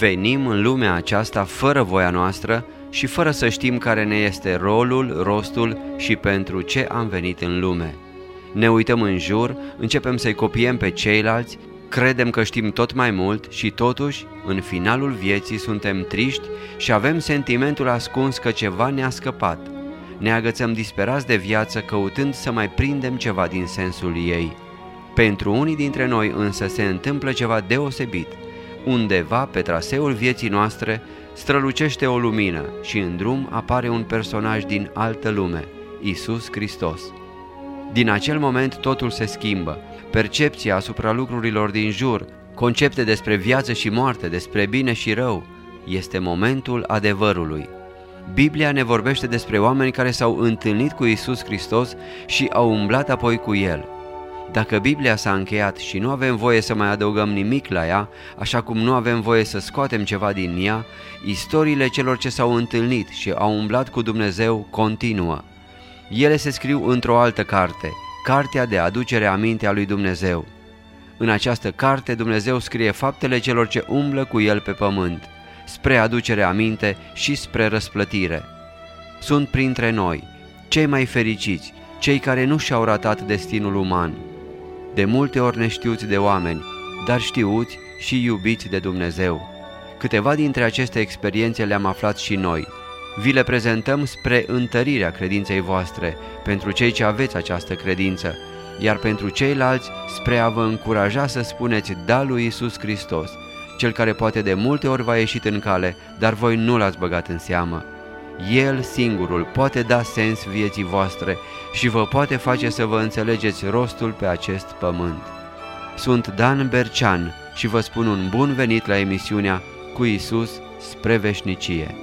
Venim în lumea aceasta fără voia noastră și fără să știm care ne este rolul, rostul și pentru ce am venit în lume. Ne uităm în jur, începem să-i copiem pe ceilalți, credem că știm tot mai mult și totuși, în finalul vieții, suntem triști și avem sentimentul ascuns că ceva ne-a scăpat. Ne agățăm disperați de viață căutând să mai prindem ceva din sensul ei. Pentru unii dintre noi însă se întâmplă ceva deosebit. Undeva pe traseul vieții noastre strălucește o lumină și în drum apare un personaj din altă lume, Iisus Hristos. Din acel moment totul se schimbă, percepția asupra lucrurilor din jur, concepte despre viață și moarte, despre bine și rău, este momentul adevărului. Biblia ne vorbește despre oameni care s-au întâlnit cu Iisus Hristos și au umblat apoi cu El. Dacă Biblia s-a încheiat și nu avem voie să mai adăugăm nimic la ea, așa cum nu avem voie să scoatem ceva din ea, istoriile celor ce s-au întâlnit și au umblat cu Dumnezeu continuă. Ele se scriu într-o altă carte, Cartea de aducere aminte a lui Dumnezeu. În această carte Dumnezeu scrie faptele celor ce umblă cu El pe pământ, spre aducere aminte și spre răsplătire. Sunt printre noi, cei mai fericiți, cei care nu și-au ratat destinul uman. De multe ori neștiuți de oameni, dar știuți și iubiți de Dumnezeu. Câteva dintre aceste experiențe le-am aflat și noi. Vi le prezentăm spre întărirea credinței voastre, pentru cei ce aveți această credință, iar pentru ceilalți spre a vă încuraja să spuneți da lui Iisus Hristos, Cel care poate de multe ori v-a ieșit în cale, dar voi nu l-ați băgat în seamă. El singurul poate da sens vieții voastre și vă poate face să vă înțelegeți rostul pe acest pământ. Sunt Dan Bercean și vă spun un bun venit la emisiunea Cu Iisus spre veșnicie.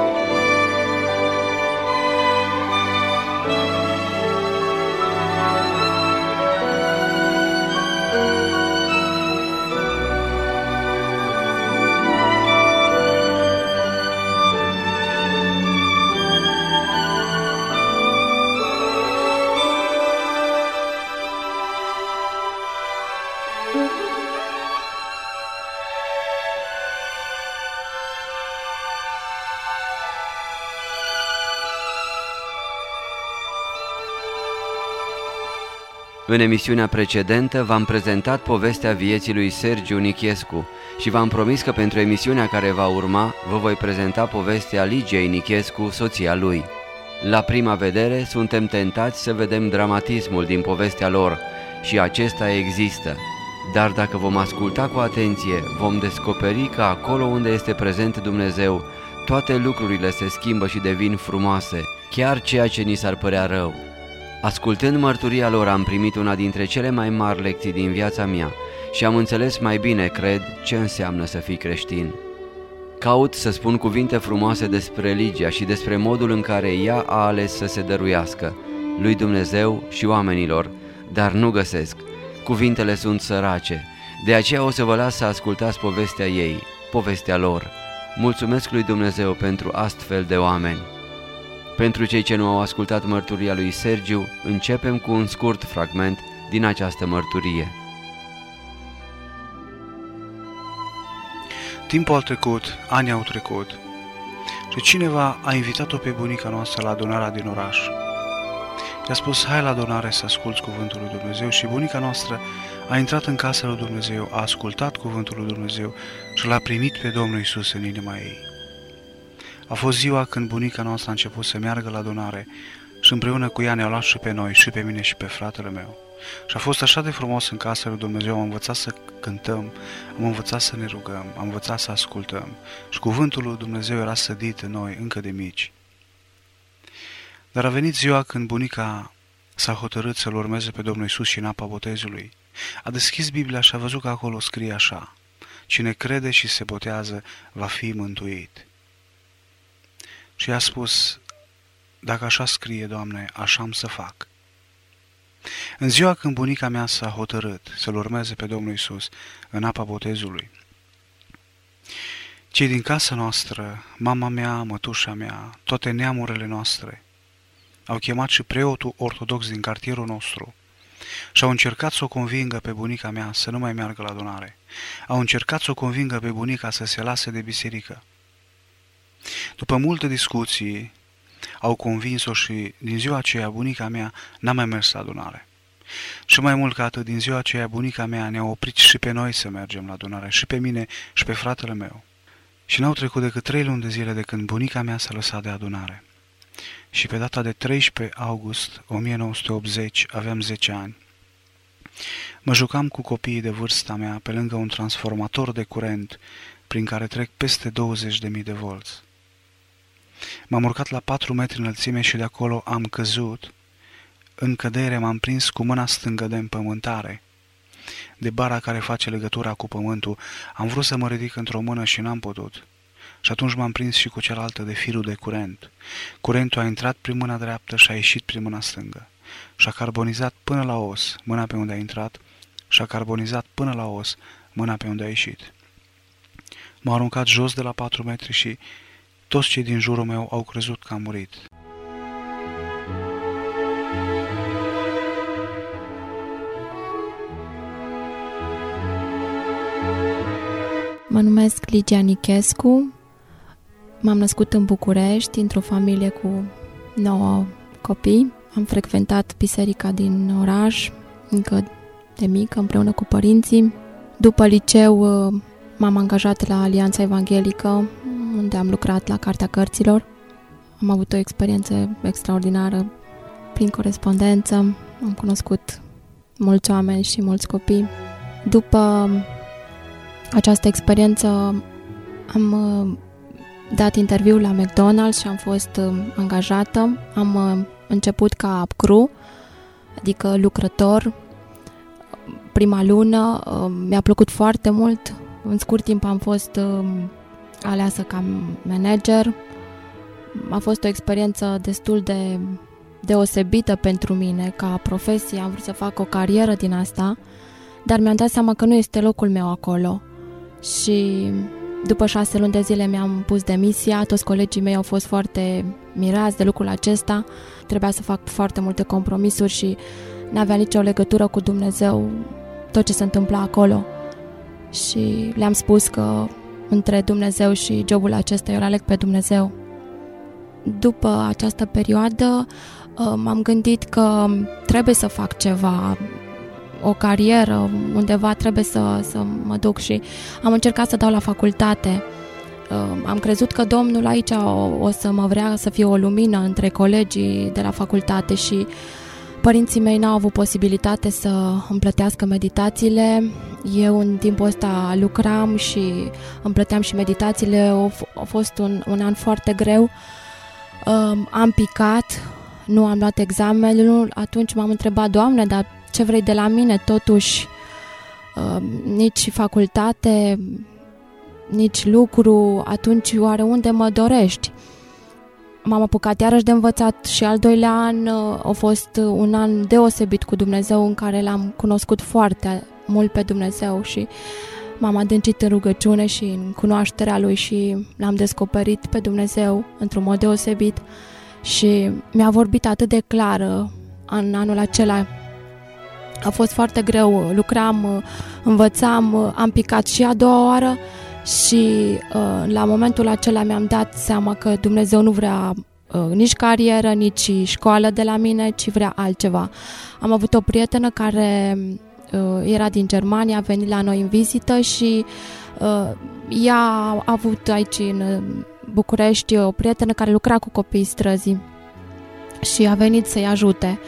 În emisiunea precedentă v-am prezentat povestea vieții lui Sergiu Nichescu și v-am promis că pentru emisiunea care va urma vă voi prezenta povestea Ligiei Nichescu, soția lui. La prima vedere suntem tentați să vedem dramatismul din povestea lor și acesta există, dar dacă vom asculta cu atenție, vom descoperi că acolo unde este prezent Dumnezeu, toate lucrurile se schimbă și devin frumoase, chiar ceea ce ni s-ar părea rău. Ascultând mărturia lor am primit una dintre cele mai mari lecții din viața mea și am înțeles mai bine, cred, ce înseamnă să fii creștin. Caut să spun cuvinte frumoase despre Ligia și despre modul în care ea a ales să se dăruiască lui Dumnezeu și oamenilor, dar nu găsesc. Cuvintele sunt sărace, de aceea o să vă las să ascultați povestea ei, povestea lor. Mulțumesc lui Dumnezeu pentru astfel de oameni. Pentru cei ce nu au ascultat mărturia lui Sergiu, începem cu un scurt fragment din această mărturie. Timpul a trecut, anii au trecut și cineva a invitat-o pe bunica noastră la adunarea din oraș. I-a spus, hai la adunare să asculți cuvântul lui Dumnezeu și bunica noastră a intrat în casa lui Dumnezeu, a ascultat cuvântul lui Dumnezeu și l-a primit pe Domnul Iisus în inima ei. A fost ziua când bunica noastră a început să meargă la adunare și împreună cu ea ne-a luat și pe noi, și pe mine și pe fratele meu. Și a fost așa de frumos în casa lui Dumnezeu, am învățat să cântăm, am învățat să ne rugăm, am învățat să ascultăm și cuvântul lui Dumnezeu era sădit în noi încă de mici. Dar a venit ziua când bunica s-a hotărât să-L urmeze pe Domnul Iisus și în apa botezului. A deschis Biblia și a văzut că acolo scrie așa: cine crede și se botează va fi mântuit. Și i-a spus, dacă așa scrie, Doamne, așa am să fac. În ziua când bunica mea s-a hotărât să-L urmeze pe Domnul Iisus în apa botezului, cei din casa noastră, mama mea, mătușa mea, toate neamurile noastre, au chemat și preotul ortodox din cartierul nostru și au încercat să o convingă pe bunica mea să nu mai meargă la adunare. Au încercat să o convingă pe bunica să se lase de biserică. După multe discuții, au convins-o și din ziua aceea bunica mea n-a mai mers la adunare. Și mai mult ca atât, din ziua aceea bunica mea ne-a oprit și pe noi să mergem la adunare, și pe mine și pe fratele meu. Și n-au trecut decât 3 luni de zile de când bunica mea s-a lăsat de adunare. Și pe data de 13 august 1980 aveam 10 ani. Mă jucam cu copiii de vârsta mea pe lângă un transformator de curent prin care trec peste 20.000 de volți. M-am urcat la 4 metri înălțime și de acolo am căzut. În cădere m-am prins cu mâna stângă de împământare, de bara care face legătura cu pământul. Am vrut să mă ridic într-o mână și n-am putut. Și atunci m-am prins și cu cealaltă de firul de curent. Curentul a intrat prin mâna dreaptă și a ieșit prin mâna stângă. Și a carbonizat până la os mâna pe unde a intrat și a carbonizat până la os mâna pe unde a ieșit. M-a aruncat jos de la 4 metri și toți cei din jurul meu au crezut că am murit. Mă numesc Ligia Nichescu, m-am născut în București, într-o familie cu 9 copii. Am frecventat biserica din oraș, încă de mică, împreună cu părinții. După liceu m-am angajat la Alianța Evanghelică, unde am lucrat la Cartea Cărților. Am avut o experiență extraordinară prin corespondență, am cunoscut mulți oameni și mulți copii. După această experiență am dat interviu la McDonald's și am fost angajată. Am început ca crew, adică lucrător. Prima lună mi-a plăcut foarte mult. În scurt timp am fost aleasă ca manager. A fost o experiență destul de deosebită pentru mine ca profesie. Am vrut să fac o carieră din asta, dar mi-am dat seama că nu este locul meu acolo. Și după 6 luni de zile mi-am pus demisia. Toți colegii mei au fost foarte mirați de lucrul acesta. Trebuia să fac foarte multe compromisuri și n-avea nicio legătură cu Dumnezeu tot ce se întâmpla acolo. Și le-am spus că între Dumnezeu și jobul acesta eu îl aleg pe Dumnezeu. După această perioadă m-am gândit că trebuie să fac ceva, o carieră, undeva trebuie să mă duc și am încercat să dau la facultate. Am crezut că Domnul aici o să mă vrea să fiu o lumină între colegii de la facultate și părinții mei n-au avut posibilitate să îmi plătească meditațiile. Eu în timpul ăsta lucram și îmi plăteam și meditațiile. A fost un an foarte greu. Am picat, nu am luat examenul. Atunci m-am întrebat: Doamne, dar ce vrei de la mine? Totuși, nici facultate, nici lucru, atunci oare unde mă dorești? M-am apucat iarăși de învățat și al doilea an a fost un an deosebit cu Dumnezeu, în care l-am cunoscut foarte mult pe Dumnezeu și m-am adâncit în rugăciune și în cunoașterea Lui și l-am descoperit pe Dumnezeu într-un mod deosebit și mi-a vorbit atât de clar în anul acela. A fost foarte greu, lucram, învățam, am picat și a doua oară și la momentul acela mi-am dat seama că Dumnezeu nu vrea nici carieră, nici școală de la mine, ci vrea altceva. Am avut o prietenă care era din Germania, a venit la noi în vizită și ea a avut aici în București o prietenă care lucra cu copiii străzii și a venit să-i ajute.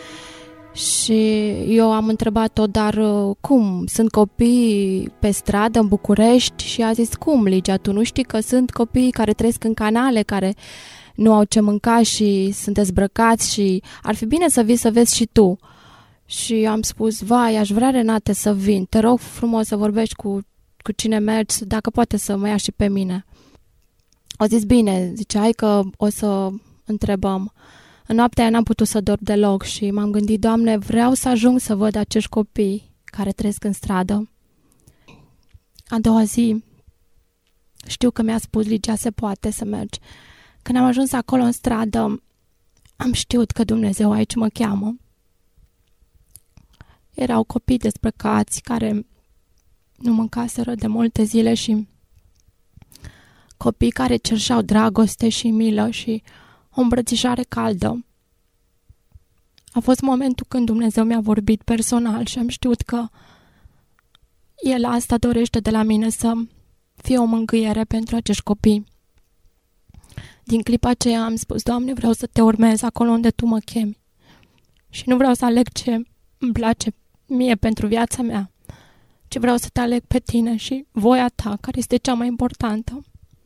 Și eu am întrebat-o: dar cum? Sunt copii pe stradă în București? Și a zis: cum, Ligia, tu nu știi că sunt copii care trăiesc în canale, care nu au ce mânca și sunt dezbrăcați și ar fi bine să vii să vezi și tu. Și am spus: vai, aș vrea, Renate, să vin, te rog frumos să vorbești cu cine mergi, dacă poate să mă ia și pe mine. Au zis: bine, zice, hai că o să întrebăm. În noaptea aia n-am putut să dorm deloc și m-am gândit: Doamne, vreau să ajung să văd acești copii care trăiesc în stradă. A doua zi, știu că mi-a spus: Ligia, se poate să mergi. Când am ajuns acolo în stradă, am știut că Dumnezeu aici mă cheamă. Erau copii dezbrăcați care nu mâncaseră de multe zile și copii care cerșeau dragoste și milă și o îmbrățișare caldă. A fost momentul când Dumnezeu mi-a vorbit personal și am știut că El asta dorește de la mine, să fie o mângâiere pentru acești copii. Din clipa aceea am spus: Doamne, vreau să Te urmez acolo unde Tu mă chemi și nu vreau să aleg ce îmi place mie pentru viața mea, ci vreau să Te aleg pe Tine și voia Ta, care este cea mai importantă.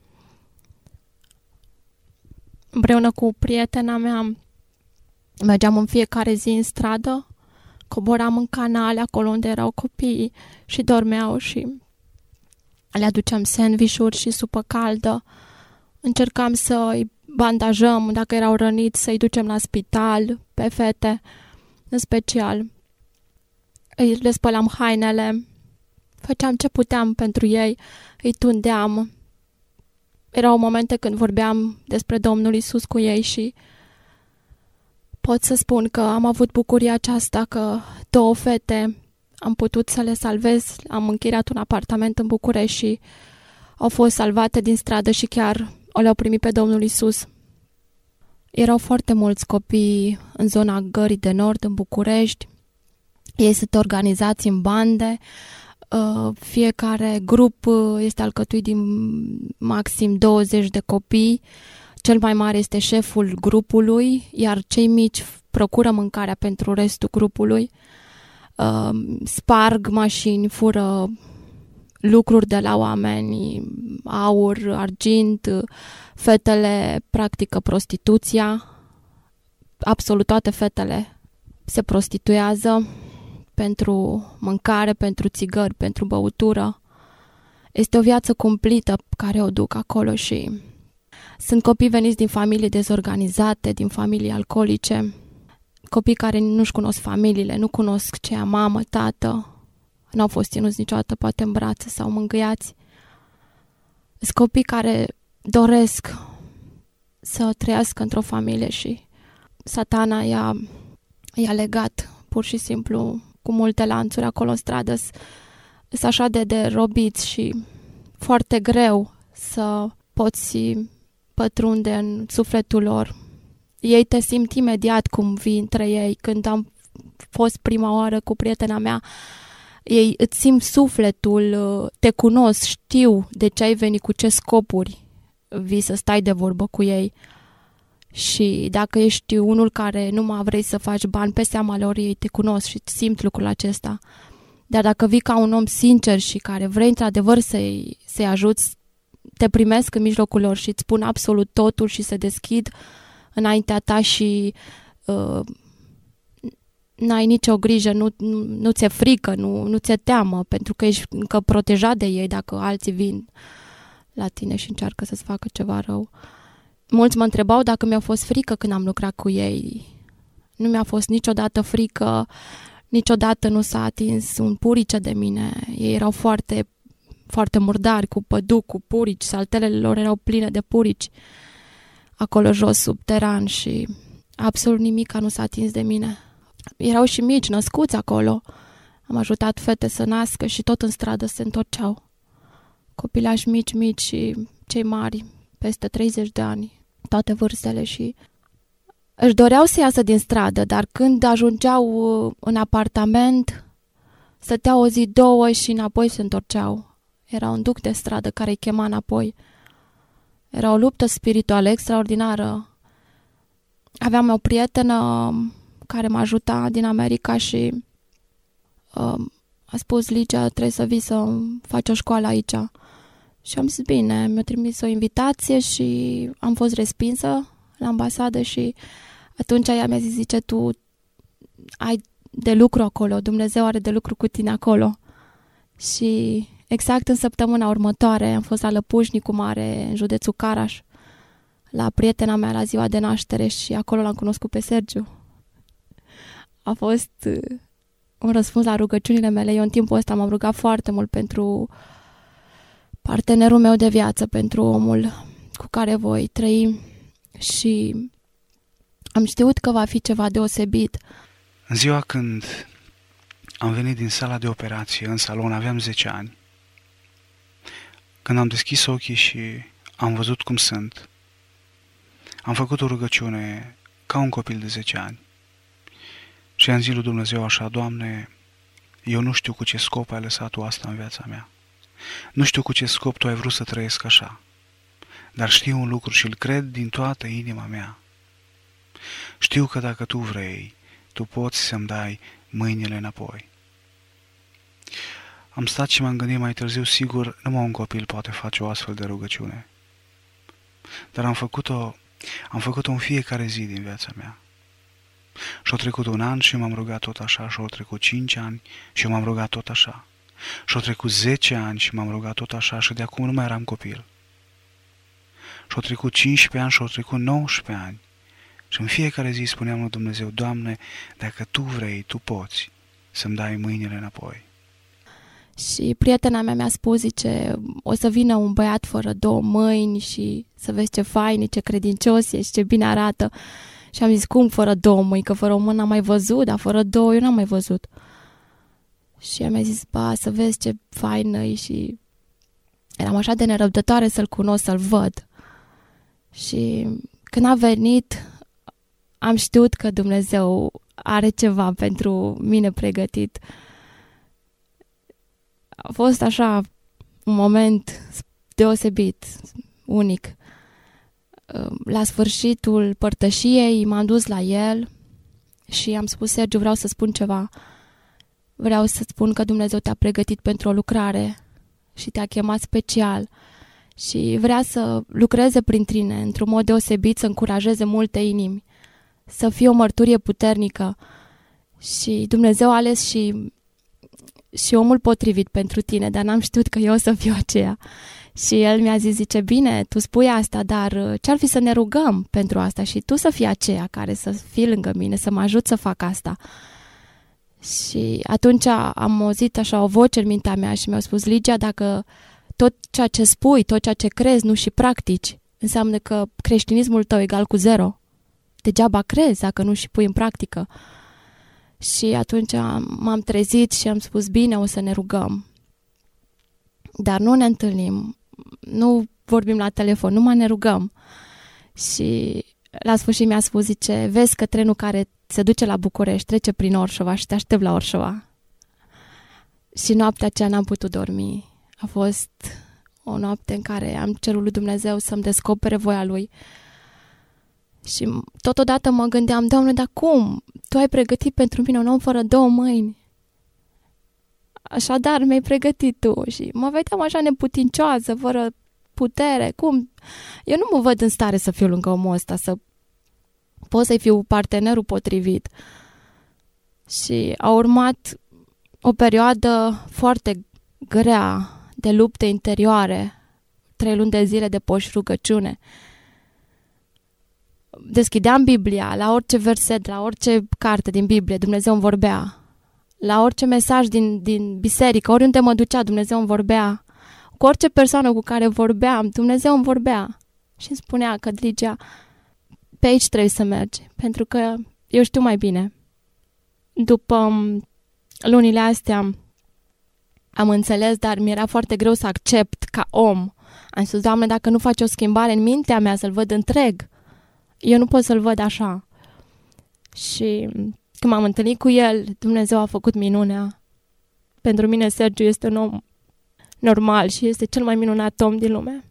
Împreună cu prietena mea mergeam în fiecare zi în stradă, coboram în canale acolo unde erau copiii și dormeau și le aduceam sandvișuri și supă caldă. Încercam să îi bandajăm, dacă erau răniți, să-i ducem la spital, pe fete în special. Le spălam hainele, făceam ce puteam pentru ei, îi tundeam. Erau momente când vorbeam despre Domnul Iisus cu ei și pot să spun că am avut bucuria aceasta că 2 fete am putut să le salvez. Am închiriat un apartament în București și au fost salvate din stradă și chiar le-au primit pe Domnul Iisus. Erau foarte mulți copii în zona Gării de Nord, în București. Ei sunt organizați în bande. Fiecare grup este alcătuit din maxim 20 de copii. Cel mai mare este șeful grupului, iar cei mici procură mâncarea pentru restul grupului. Sparg mașini, fură lucruri de la oameni, aur, argint, fetele practică prostituția. Absolut toate fetele se prostituează pentru mâncare, pentru țigări, pentru băutură. Este o viață cumplită care o duc acolo și sunt copii veniți din familii dezorganizate, din familii alcoolice, copii care nu-și cunosc familiile, nu cunosc ce a mamă, tată, n-au fost ținuți niciodată poate în brațe sau mângâiați. Sunt copii care doresc să trăiască într-o familie și Satana i-a legat pur și simplu cu multe lanțuri acolo în stradă. Sunt așa de robiți și foarte greu să poți pătrunde în sufletul lor. Ei te simt imediat cum vii între ei. Când am fost prima oară cu prietena mea, ei îți simt sufletul, te cunosc, știu de ce ai venit, cu ce scopuri vii să stai de vorbă cu ei. Și dacă ești unul care nu mai vrei să faci bani pe seama lor, ei te cunosc și simt lucrul acesta. Dar dacă vii ca un om sincer și care vrei într-adevăr să-i ajuți, te primesc în mijlocul lor și îți spun absolut totul și se deschid înaintea ta și n-ai nicio grijă, nu ți-e frică, nu ți-e teamă, pentru că ești încă protejat de ei dacă alții vin la tine și încearcă să-ți facă ceva rău. Mulți mă întrebau dacă mi-a fost frică când am lucrat cu ei. Nu mi-a fost niciodată frică, niciodată nu s-a atins un purice de mine. Ei erau foarte, foarte murdari, cu păduc, cu purici, saltelele lor erau pline de purici acolo jos, subteran, și absolut nimic nu s-a atins de mine. Erau și mici, născuți acolo. Am ajutat fete să nască și tot în stradă se întorceau. Copilași mici și cei mari, peste 30 de ani, toate vârstele, și își doreau să iasă din stradă, dar când ajungeau în apartament, stăteau o zi, 2 și înapoi se întorceau. Era un duc de stradă care îi chema înapoi. Era o luptă spirituală extraordinară. Aveam o prietenă care m-a ajutat din America și a spus: Ligia, trebuie să vii să faci o școală aici. Și am zis bine, mi-a trimis o invitație și am fost respinsă la ambasadă și atunci ea mi-a zis: zice, tu ai de lucru acolo, Dumnezeu are de lucru cu tine acolo. Și exact în săptămâna următoare am fost la Lăpușnicu Mare, în județul Caraș, la prietena mea la ziua de naștere și acolo l-am cunoscut pe Sergiu. A fost un răspuns la rugăciunile mele. Eu în timpul ăsta m-am rugat foarte mult pentru partenerul meu de viață, pentru omul cu care voi trăi și am știut că va fi ceva deosebit. În ziua când Am venit din sala de operație, în salon, aveam 10 ani. Când am deschis ochii și am văzut cum sunt, am făcut o rugăciune ca un copil de 10 ani. Și am zis lui Dumnezeu așa: Doamne, eu nu știu cu ce scop ai lăsat Tu asta în viața mea. Nu știu cu ce scop Tu ai vrut să trăiesc așa. Dar știu un lucru și îl cred din toată inima mea. Știu că dacă Tu vrei, Tu poți să-mi dai mâinile înapoi. Am stat și m-am gândit mai târziu, sigur, numai un copil poate face o astfel de rugăciune. Dar am făcut-o în fiecare zi din viața mea. Și-a trecut 1 an și m-am rugat tot așa, și-au trecut 5 ani și m-am rugat tot așa. Și-au trecut 10 ani și m-am rugat tot așa și de acum nu mai eram copil. Și-au trecut 15 ani și-au trecut 19 ani. Și în fiecare zi spuneam lui Dumnezeu: Doamne, dacă Tu vrei, Tu poți să-mi dai mâinile înapoi. Și prietena mea mi-a spus, zice, o să vină un băiat fără 2 mâini și să vezi ce fain, ce credincios e și ce bine arată. Și am zis: cum fără 2 mâini? Că fără o mână am mai văzut, dar fără 2 eu n-am mai văzut. Și ea mi-a zis: ba, să vezi ce fain e. Și eram așa de nerăbdătoare să-l cunosc, să-l văd. Și când a venit, am știut că Dumnezeu are ceva pentru mine pregătit. A fost așa un moment deosebit, unic. La sfârșitul părtășiei m-am dus la el și am spus: Sergiu, vreau să spun ceva. Vreau să spun că Dumnezeu te-a pregătit pentru o lucrare și te-a chemat special și vrea să lucreze prin tine într-un mod deosebit, să încurajeze multe inimi, să fie o mărturie puternică. Și Dumnezeu a ales și omul potrivit pentru tine, dar n-am știut că eu o să fiu aceea. Și el mi-a zis, zice, bine, tu spui asta, dar ce-ar fi să ne rugăm pentru asta și tu să fii aceea care să fii lângă mine, să mă ajut să fac asta. Și atunci am auzit așa o voce în mintea mea și mi-a spus: Ligia, dacă tot ceea ce spui, tot ceea ce crezi, nu și practici, înseamnă că creștinismul tău e egal cu 0. Degeaba crezi dacă nu și pui în practică. Și atunci m-am trezit și am spus: bine, o să ne rugăm. Dar nu ne întâlnim, nu vorbim la telefon, numai ne rugăm. Și la sfârșit mi-a spus, zice, vezi că trenul care se duce la București trece prin Orșova și te aștept la Orșova. Și noaptea aceea n-am putut dormi. A fost o noapte în care am cerut lui Dumnezeu să-mi descopere voia Lui. Și totodată mă gândeam: Doamne, dar cum? Tu ai pregătit pentru mine un om fără 2 mâini. Așadar mi-ai pregătit Tu. Și mă vedeam așa neputincioasă, fără putere. Cum? Eu nu mă văd în stare să fiu lângă omul ăsta, să pot să-i fiu partenerul potrivit. Și a urmat o perioadă foarte grea de lupte interioare, 3 luni de zile de post și rugăciune. Deschideam Biblia, la orice verset, la orice carte din Biblie, Dumnezeu îmi vorbea. La orice mesaj din biserică, oriunde mă ducea, Dumnezeu îmi vorbea. Cu orice persoană cu care vorbeam, Dumnezeu îmi vorbea. Și îmi spunea că, Ligia, pe aici trebuie să mergi, pentru că eu știu mai bine. După lunile astea am înțeles, dar mi-era foarte greu să accept ca om. Am spus: Doamne, dacă nu faci o schimbare în mintea mea să-L văd întreg, eu nu pot să-L văd așa. Și când m-am întâlnit cu el, Dumnezeu a făcut minunea. Pentru mine Sergiu este un om normal și este cel mai minunat om din lume.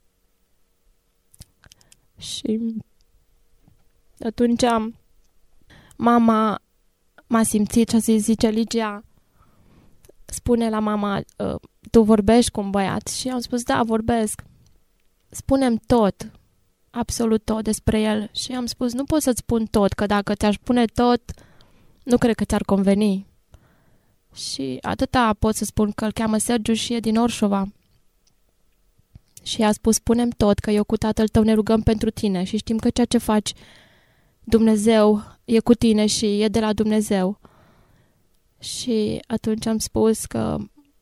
Și atunci mama m-a simțit și a zis, zice, Ligia, spune la mama, tu vorbești cu un băiat? Și am spus, da, vorbesc. Spune-mi tot, absolut tot despre el. Și am spus, nu pot să-ți spun tot, că dacă ți-aș spune tot, nu cred că ți-ar conveni. Și atâta pot să spun, că îl cheamă Sergiu și e din Orșova. Și a spus, spune-mi tot, că eu cu tatăl tău ne rugăm pentru tine și știm că ceea ce faci, Dumnezeu e cu tine și e de la Dumnezeu. Și atunci am spus că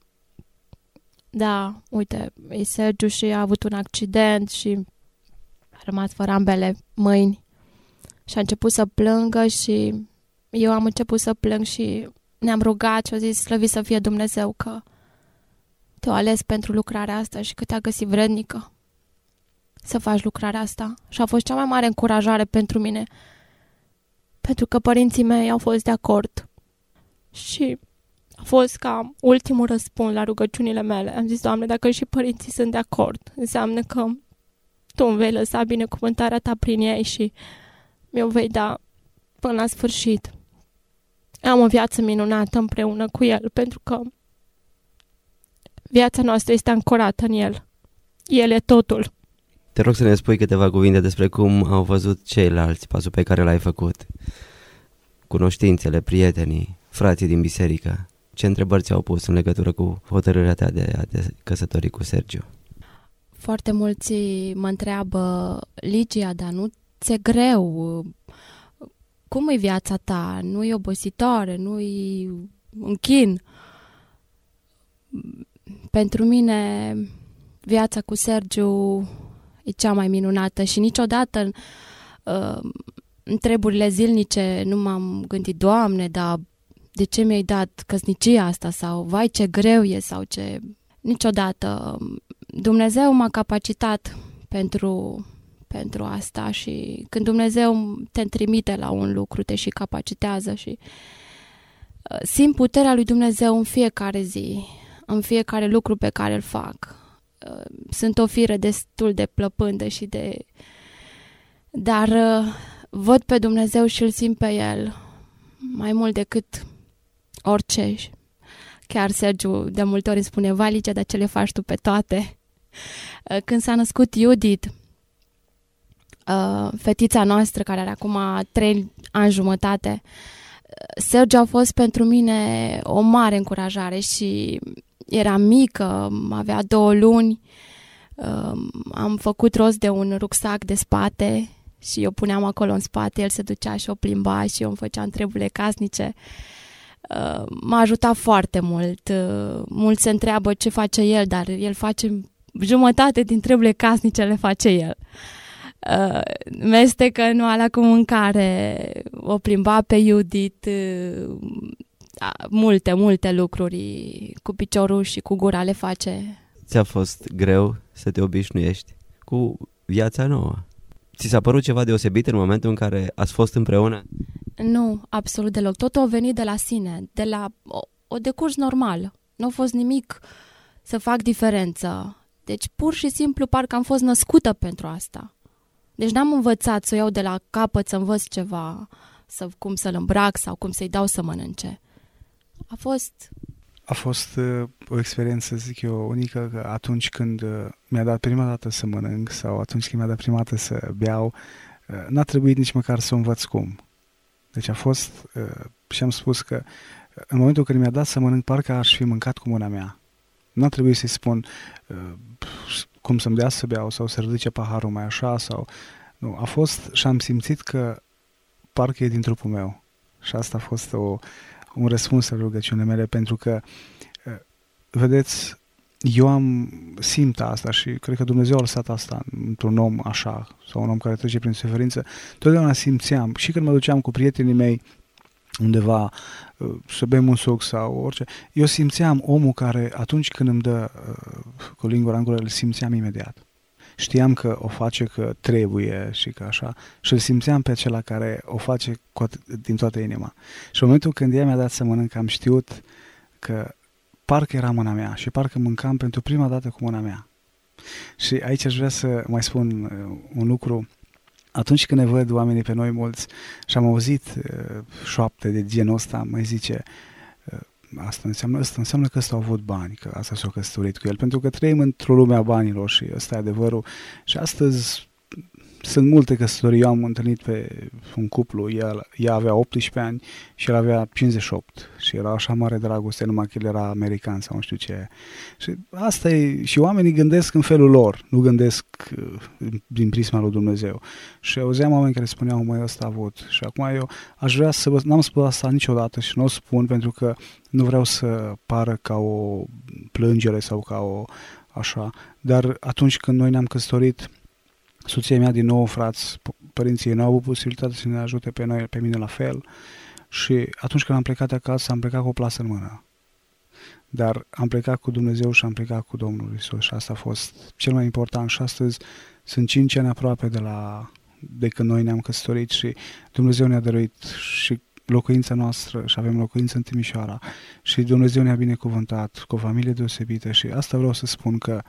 da, uite, e Sergiu și a avut un accident și a rămas fără ambele mâini. Și a început să plângă și eu am început să plâng și ne-am rugat și a zis, slăvit să fie Dumnezeu că te-a ales pentru lucrarea asta și că te-a găsit vrednică să faci lucrarea asta. Și a fost cea mai mare încurajare pentru mine, pentru că părinții mei au fost de acord. Și a fost ca ultimul răspuns la rugăciunile mele. Am zis, Doamne, dacă și părinții sunt de acord, înseamnă că Tu îmi vei lăsa binecuvântarea Ta prin ei și mi-o vei da până la sfârșit. Am o viață minunată împreună cu El, pentru că viața noastră este ancorată în El. El e totul. Te rog să ne spui câteva cuvinte despre cum au văzut ceilalți pasul pe care l-ai făcut. Cunoștințele, prietenii, frații din biserică. Ce întrebări ți-au pus în legătură cu hotărârea ta de a te căsători cu Sergiu? Foarte mulți mă întreabă, Ligia, dar nu ți-e greu? Cum e viața ta? Nu e obositoare? Nu e un chin? Pentru mine, viața cu Sergiu e cea mai minunată și niciodată în treburile zilnice nu m-am gândit, Doamne, dar de ce mi-ai dat căsnicia asta? Sau, vai, ce greu e? Sau ce... Niciodată. Dumnezeu m-a capacitat pentru asta și când Dumnezeu te trimite la un lucru, te și capacitează și simt puterea lui Dumnezeu în fiecare zi, în fiecare lucru pe care îl fac. Sunt o fire destul de plăpândă dar văd pe Dumnezeu și îl simt pe El mai mult decât orice. Chiar Sergiu de multe ori îmi spune, vai, Ligia, dar ce le faci tu pe toate? Când s-a născut Judith, fetița noastră, care are acum 3 ani jumătate, Sergiu a fost pentru mine o mare încurajare și era mică, avea 2 luni, am făcut rost de un rucsac de spate și eu puneam acolo în spate, el se ducea și o plimba și eu îmi făceam treburile casnice. M-a ajutat foarte mult. Mulți se întreabă ce face el, dar el face jumătate din treburile casnice, le face el. Mestecă nu alea cu mâncare, o plimba pe Judith, multe lucruri cu piciorul și cu gura le face. Ți-a fost greu să te obișnuiești cu viața nouă? Ți s-a părut ceva deosebit în momentul în care ați fost împreună? Nu, absolut deloc. Totul a venit de la sine, de la o decurs normal. Nu a fost nimic să fac diferență. Deci pur și simplu parcă am fost născută pentru asta. Deci n-am învățat să o iau de la capăt să învăț ceva, cum să-l îmbrac sau cum să-i dau să mănânce. A fost o experiență, zic eu, unică, că atunci când mi-a dat prima dată să mănânc sau atunci când mi-a dat prima dată să beau, n-a trebuit nici măcar să o învăț cum. Deci a fost, și am spus că în momentul când mi-a dat să mănânc, parcă aș fi mâncat cu mâna mea. N-a trebuit să-i spun cum să-mi dea să beau sau să ridice paharul mai așa sau... Nu, a fost și am simțit că parcă e din trupul meu. Și asta a fost un răspuns la rugăciunile mele, pentru că, vedeți, eu simt asta și cred că Dumnezeu a lăsat asta într-un om așa, sau un om care trece prin suferință. Totdeauna simțeam, și când mă duceam cu prietenii mei undeva să bem un suc sau orice, eu simțeam omul care atunci când îmi dă cu lingura în gură, îl simțeam imediat. Știam că o face că trebuie și că așa, și îl simțeam pe acela care o face din toată inima. Și în momentul când ea mi-a dat să mănânc, am știut că parcă era mâna mea și parcă mâncam pentru prima dată cu mâna mea. Și aici aș vrea să mai spun un lucru. Atunci când ne văd oamenii pe noi mulți și am auzit șoapte de genul ăsta, mai zice, asta înseamnă că ăsta a avut bani, că asta s-a căsătorit cu el, pentru că trăim într-o lume a banilor și ăsta e adevărul. Și astăzi sunt multe căsătorii. Eu am întâlnit pe un cuplu, ea avea 18 ani și el avea 58 și era așa mare dragoste, numai că el era american sau nu știu ce. Și asta e, și oamenii gândesc în felul lor, nu gândesc din prisma lui Dumnezeu. Și auzeam oameni care spuneau, măi, ăsta a avut. Și acum eu aș vrea n-am spus asta niciodată și nu o spun pentru că nu vreau să pară ca o plângere sau ca o așa, dar atunci când noi ne-am căsătorit, soția mea din nou, frați, părinții ei nu au avut posibilitatea să ne ajute pe noi, pe mine la fel. Și atunci când am plecat de acasă, am plecat cu o plasă în mână. Dar am plecat cu Dumnezeu și am plecat cu Domnul Iisus și asta a fost cel mai important. Și astăzi sunt 5 ani aproape de când noi ne-am căsătorit și Dumnezeu ne-a dăruit și locuința noastră și avem locuință în Timișoara și Dumnezeu ne-a binecuvântat cu o familie deosebită și asta vreau să spun ca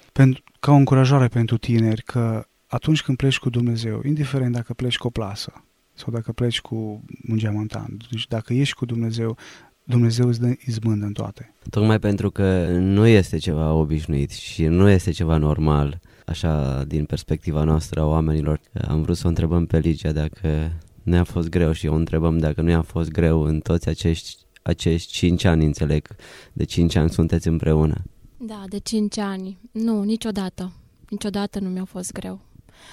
o încurajare pentru tineri, că atunci când pleci cu Dumnezeu, indiferent dacă pleci cu o plasă sau dacă pleci cu un geamantan, deci dacă ești cu Dumnezeu, Dumnezeu îți dă izbândă în toate. Tocmai pentru că nu este ceva obișnuit și nu este ceva normal, așa din perspectiva noastră a oamenilor. Am vrut să o întrebăm pe Ligia dacă nu a fost greu și o întrebăm dacă nu i-a fost greu în toți acești 5 ani, înțeleg, de 5 ani sunteți împreună. Da, de 5 ani. Nu, niciodată. Niciodată nu mi-a fost greu.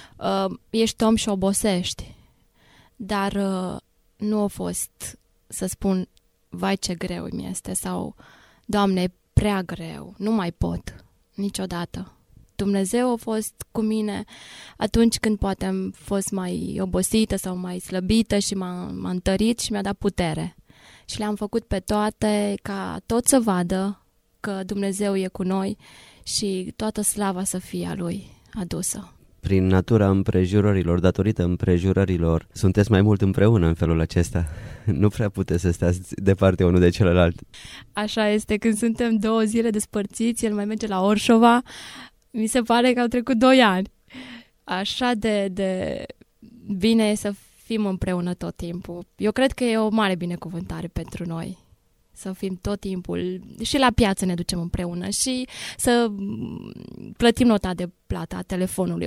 Ești om și obosești, dar nu a fost să spun, vai ce greu mi este sau, Doamne, e prea greu, nu mai pot, niciodată. Dumnezeu a fost cu mine atunci când poate am fost mai obosită sau mai slăbită și m-a întărit și mi-a dat putere. Și le-am făcut pe toate ca tot să vadă că Dumnezeu e cu noi și toată slava să fie a Lui adusă. Prin natura împrejurărilor, datorită împrejurărilor, sunteți mai mult împreună în felul acesta. Nu prea puteți să stați departe unul de celălalt. Așa este, când suntem 2 zile despărțiți, el mai merge la Orșova, mi se pare că au trecut 2 ani. Așa de bine e să fim împreună tot timpul. Eu cred că e o mare binecuvântare pentru noi. Să fim tot timpul, și la piață ne ducem împreună și să plătim nota de plată a telefonului.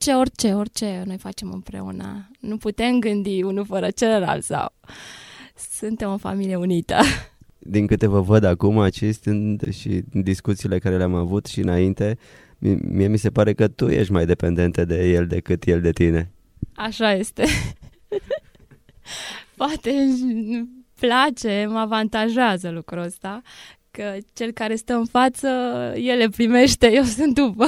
Orice noi facem împreună. Nu putem gândi unul fără celălalt sau suntem o familie unită. Din câte vă văd acum și discuțiile care le-am avut și înainte, mie mi se pare că tu ești mai dependentă de el decât el de tine. Așa este. Poate place, mă avantajează lucrul ăsta, că cel care stă în față, el le primește, eu sunt după.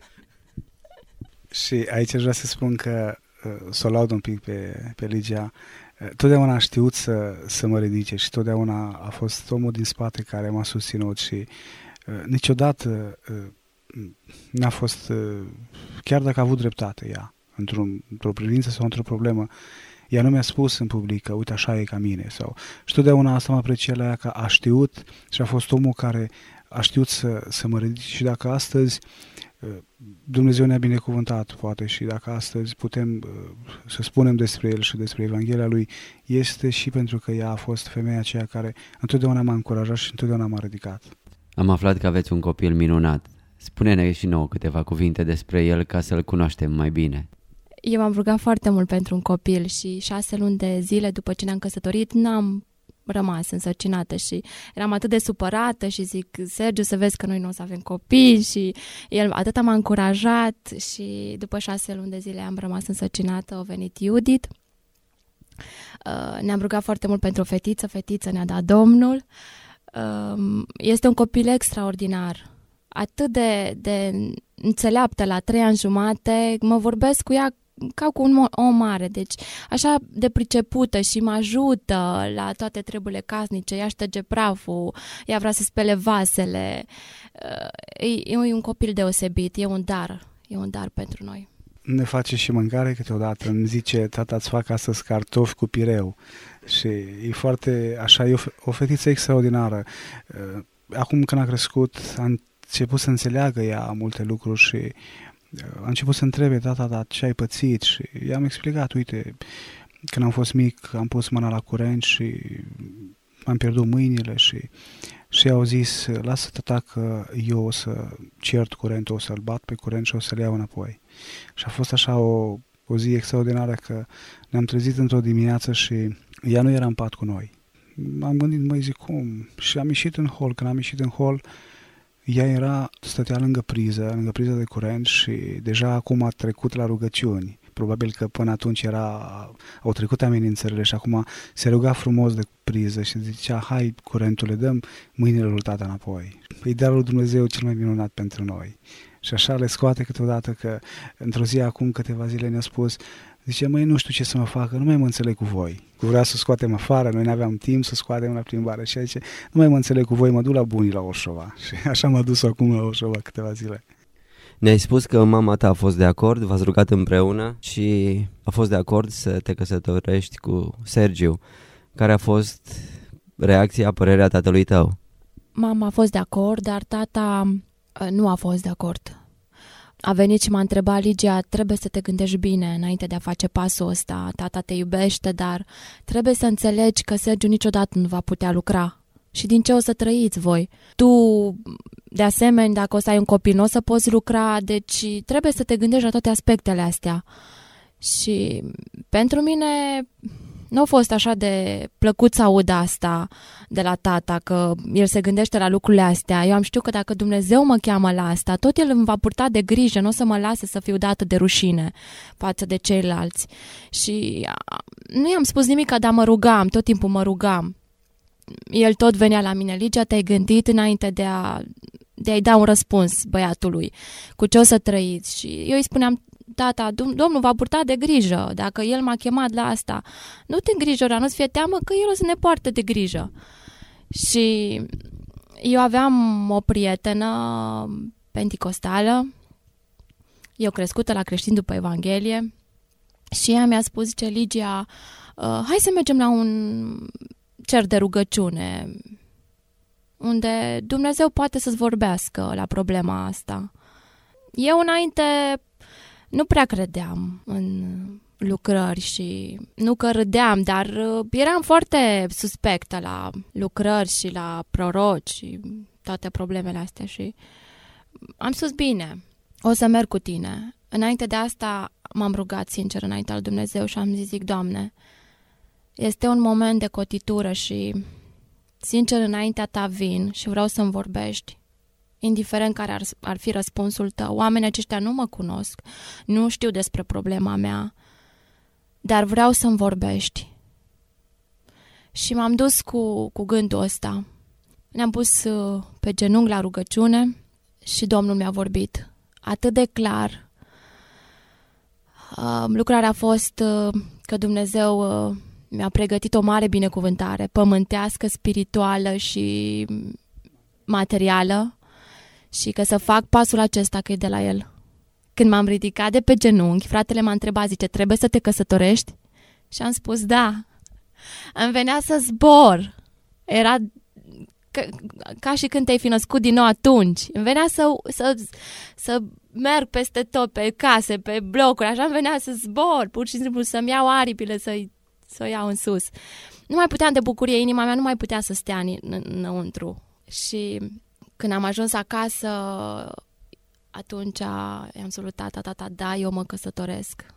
Și aici aș vrea să spun că, să o laud un pic pe Ligia, totdeauna a știut să mă ridice și totdeauna a fost omul din spate care m-a susținut și niciodată n-a fost, chiar dacă a avut dreptate ea, într-o privință sau într-o problemă, ea nu mi-a spus în public că uite așa e ca mine și totdeauna asta mă aprecia la ea, că a știut și a fost omul care a știut să mă ridice și dacă astăzi Dumnezeu ne-a binecuvântat poate și dacă astăzi putem să spunem despre El și despre Evanghelia Lui, este și pentru că ea a fost femeia aceea care întotdeauna m-a încurajat și întotdeauna m-a ridicat. Am aflat că aveți un copil minunat. Spune-ne și nouă câteva cuvinte despre el ca să-l cunoaștem mai bine. Eu m-am rugat foarte mult pentru un copil și 6 luni de zile după ce ne-am căsătorit n-am rămas însărcinată și eram atât de supărată și zic, Sergiu, să vezi că noi nu o să avem copii și el atât m-a încurajat și după 6 luni de zile am rămas însărcinată, a venit Judith. Ne-am rugat foarte mult pentru o fetiță ne-a dat Domnul. Este un copil extraordinar, atât de înțeleaptă la 3 ani jumate, mă vorbesc cu ea ca cu un om mare, deci așa de pricepută și mă ajută la toate treburile casnice, ea șterge praful, ea vrea să spele vasele, e un copil deosebit, e un dar pentru noi. Ne face și mâncare câteodată, îmi zice, tata, îți fac astăzi cartofi cu pireu și e foarte, așa, e o fetiță extraordinară. Acum când a crescut, a început să înțeleagă ea multe lucruri și a început să întrebe, tata, dar ce ai pățit? Și i-am explicat, uite, când am fost mic, am pus mâna la curent și am pierdut mâinile și au zis, lasă tata că eu o să cert curentul, o să-l bat pe curent și o să-l iau înapoi. Și a fost așa o zi extraordinară că ne-am trezit într-o dimineață și ea nu era în pat cu noi. M-am gândit, zic, cum? Și am ieșit în hol. Când am ieșit în hol, ea stătea lângă priză de curent și deja acum a trecut la rugăciuni. Probabil că până atunci au trecut amenințările și acum se ruga frumos de priză și zicea, hai curentule, dăm mâinile lui tata înapoi. E darul lui Dumnezeu cel mai minunat pentru noi. Și așa le scoate câteodată că într-o zi acum câteva zile ne-a spus, Zice, măi, nu știu ce să mă facă, nu mai mă înțeleg cu voi. Vrea să scoatem afară, noi n-aveam timp să scoatem la plimbare și zice, nu mai mă înțeleg cu voi, mă duc la bunii la Orșova. Și așa m-a dus acum la Orșova câteva zile. Ne-ai spus că mama ta a fost de acord, v-ați rugat împreună și a fost de acord să te căsătorești cu Sergiu. Care a fost reacția, părerea tatălui tău? Mama a fost de acord, dar tata nu a fost de acord. A venit și m-a întrebat, Ligia, trebuie să te gândești bine înainte de a face pasul ăsta. Tata te iubește, dar trebuie să înțelegi că Sergiu niciodată nu va putea lucra. Și din ce o să trăiți voi? Tu, de asemenea, dacă o să ai un copil, nu o să poți lucra, deci trebuie să te gândești la toate aspectele astea. Și pentru mine nu a fost așa de plăcut să aud asta de la tata, că el se gândește la lucrurile astea. Eu am știut că dacă Dumnezeu mă cheamă la asta, tot el îmi va purta de grijă, nu o să mă lase să fiu dată de rușine față de ceilalți. Și nu i-am spus nimic, dar mă rugam, tot timpul mă rugam. El tot venea la mine, Ligia, te-ai gândit înainte de a-i da un răspuns băiatului, cu ce o să trăiți? Și eu îi spuneam, tata, Domnul va purta de grijă, dacă El m-a chemat la asta. Nu te îngrijora, nu-ți fie teamă că El o să ne poartă de grijă. Și eu aveam o prietenă penticostală, eu crescută la creștin după Evanghelie, și ea mi-a spus, zice, Ligia, hai să mergem la un cer de rugăciune, unde Dumnezeu poate să-ți vorbească la problema asta. Eu înainte nu prea credeam în lucrări și nu că râdeam, dar eram foarte suspectă la lucrări și la proroci și toate problemele astea și am spus, bine, o să merg cu tine. Înainte de asta m-am rugat sincer înaintea lui Dumnezeu și am zis, zic, Doamne, este un moment de cotitură și sincer înaintea ta vin și vreau să-mi vorbești. Indiferent care ar fi răspunsul tău. Oamenii aceștia nu mă cunosc, nu știu despre problema mea, dar vreau să-mi vorbești. Și m-am dus cu gândul ăsta. Ne-am pus pe genunchi la rugăciune și Domnul mi-a vorbit atât de clar. Lucrarea a fost că Dumnezeu mi-a pregătit o mare binecuvântare, pământească, spirituală și materială, și că să fac pasul acesta, că e de la El. Când m-am ridicat de pe genunchi, fratele m-a întrebat, zice, trebuie să te căsătorești? Și am spus, da. Îmi venea să zbor. Era ca și când te-ai fi născut din nou atunci. Îmi venea să merg peste tot, pe case, pe blocuri, așa îmi venea să zbor, pur și simplu să-mi iau aripile, să o iau în sus. Nu mai puteam de bucurie, inima mea nu mai putea să stea înăuntru. Și când am ajuns acasă, atunci i-am spus, tata, da, eu mă căsătoresc.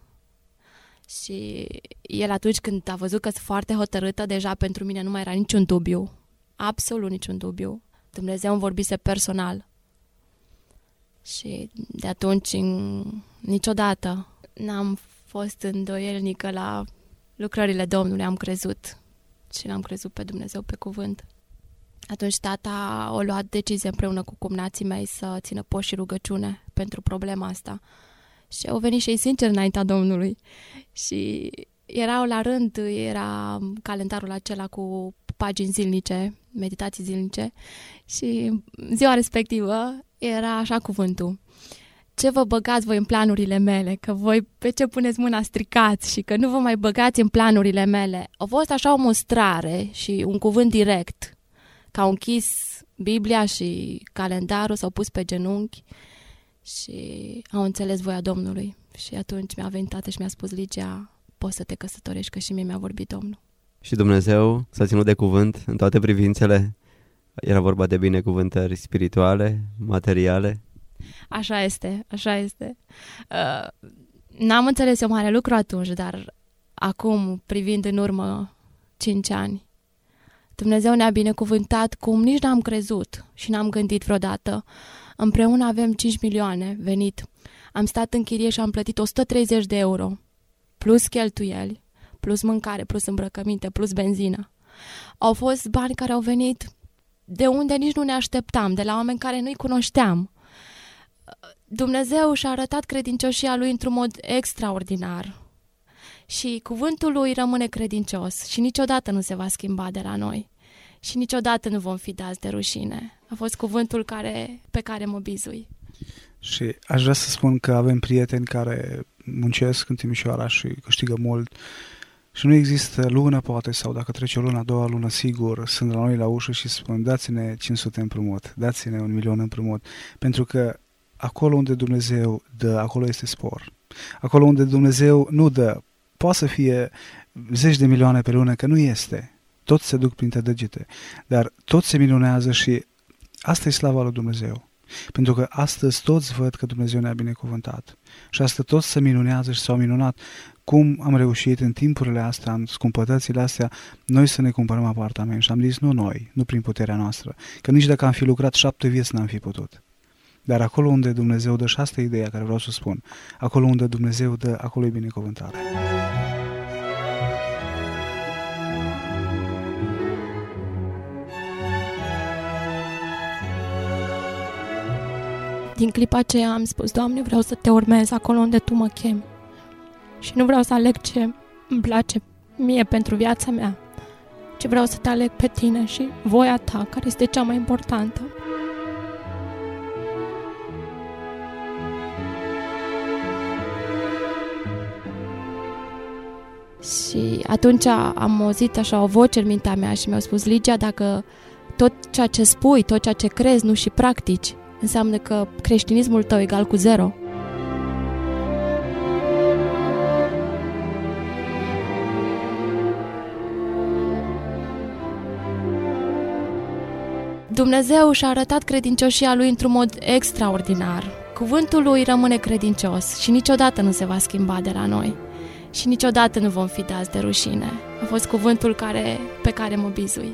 Și el atunci când a văzut că sunt foarte hotărâtă, deja pentru mine nu mai era niciun dubiu, absolut niciun dubiu. Dumnezeu îmi vorbise personal. Și de atunci niciodată n-am fost îndoielnică la lucrările Domnului, am crezut și l-am crezut pe Dumnezeu pe cuvânt. Atunci tata a luat decizie împreună cu cumnații mei să țină post și rugăciune pentru problema asta. Și au venit și ei sincer înaintea Domnului. Și erau la rând, era calendarul acela cu pagini zilnice, meditații zilnice, și ziua respectivă era așa cuvântul: ce vă băgați voi în planurile mele, că voi pe ce puneți mâna stricați și că nu vă mai băgați în planurile mele. A fost așa o mustrare și un cuvânt direct, că au închis Biblia și calendarul, s-au pus pe genunchi și au înțeles voia Domnului. Și atunci mi-a venit tată și mi-a spus: Ligia, poți să te căsătorești, că și mie mi-a vorbit Domnul. Și Dumnezeu s-a ținut de cuvânt în toate privințele? Era vorba de binecuvântări spirituale, materiale? Așa este, așa este. N-am înțeles eu mare lucru atunci, dar acum, privind în urmă 5 ani, Dumnezeu ne-a binecuvântat cum nici n-am crezut și n-am gândit vreodată. Împreună avem 5 milioane venit. Am stat în chirie și am plătit 130 de euro, plus cheltuieli, plus mâncare, plus îmbrăcăminte, plus benzină. Au fost bani care au venit de unde nici nu ne așteptam, de la oameni care nu-i cunoșteam. Dumnezeu și-a arătat credincioșia Lui într-un mod extraordinar. Și cuvântul lui rămâne credincios și niciodată nu se va schimba de la noi. Și niciodată nu vom fi dați de rușine. A fost cuvântul pe care mă bizui. Și aș vrea să spun că avem prieteni care muncesc în Timișoara și câștigă mult și nu există lună, poate, sau dacă trece o lună, a doua lună, sigur, sunt la noi la ușă și spun dați-ne 500 împrumut, dați-ne 1.000.000 împrumut, pentru că acolo unde Dumnezeu dă, acolo este spor. Acolo unde Dumnezeu nu dă, poate să fie 10 de milioane pe lună, că nu este. Toți se duc printre degete, dar toți se minunează și asta e slava lui Dumnezeu. Pentru că astăzi toți văd că Dumnezeu ne-a binecuvântat. Și astăzi toți se minunează și s-au minunat cum am reușit în timpurile astea, în scumpătățile astea, noi să ne cumpărăm apartament. Și am zis, nu noi, nu prin puterea noastră, că nici dacă am fi lucrat 7 vieți n-am fi putut. Dar acolo unde Dumnezeu dă, și asta e ideea care vreau să spun, acolo unde Dumnezeu dă, acolo e binecuvântare. Din clipa aceea am spus, Doamne, vreau să te urmez acolo unde Tu mă chemi. Și nu vreau să aleg ce îmi place mie pentru viața mea, ci vreau să te aleg pe Tine și voia Ta, care este cea mai importantă. Și atunci am auzit așa o voce în mintea mea și mi-au spus, Ligia, dacă tot ceea ce spui, tot ceea ce crezi, nu și practici, înseamnă că creștinismul tău e egal cu 0. Dumnezeu și-a arătat credincioșia Lui într-un mod extraordinar. Cuvântul Lui rămâne credincios și niciodată nu se va schimba de la noi. Și niciodată nu vom fi dați de rușine. A fost cuvântul pe care mă bizui.